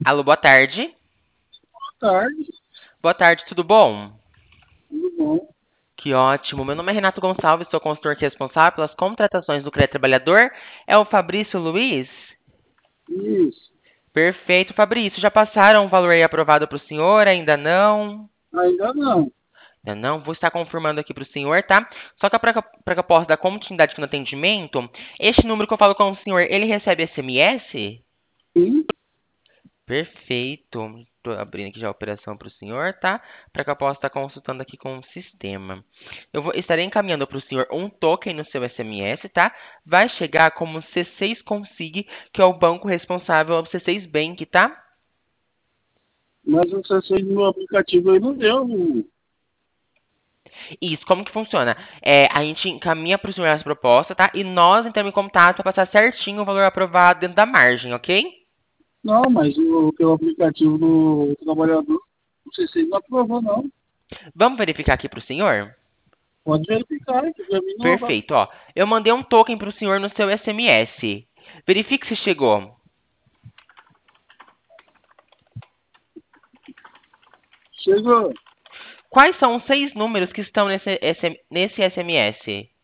Alô, boa tarde. Boa tarde, Boa tarde, tudo bom? tudo bom? Que ótimo. Meu nome é Renato Gonçalves, sou consultor aqui responsável pelas contratações do CREA Trabalhador. É o Fabrício Luiz? Isso, Perfeito, Fabrício. Já passaram o valor aí aprovado para o senhor? Ainda não? ainda não. Ainda não? Vou estar confirmando aqui para o senhor, tá? Só que para que eu possa dar continuidade aqui no atendimento, este número que eu falo com o senhor, ele recebe SMS? Sim, Perfeito. Estou abrindo aqui já a operação para o senhor, tá? Para que eu possa estar consultando aqui com o sistema. Estarei encaminhando para o senhor um token no seu SMS, tá? Vai chegar como C6 Consig, que é o banco responsável ao C6 Bank, tá? mas o C6 no meu aplicativo aí não deu. Isso, como que funciona? A gente encaminha para o senhor essa proposta, tá? E nós entramos em contato para passar certinho o valor aprovado dentro da margem, ok? Não, mas pelo aplicativo do trabalhador, o C6 não aprovou, não. Vamos verificar aqui para o senhor? Pode verificar, que pra mim não vai. Perfeito, ó. Eu mandei um token para o senhor no seu SMS. Verifique se chegou. Chegou, Quais são os 6 números que estão nesse SMS?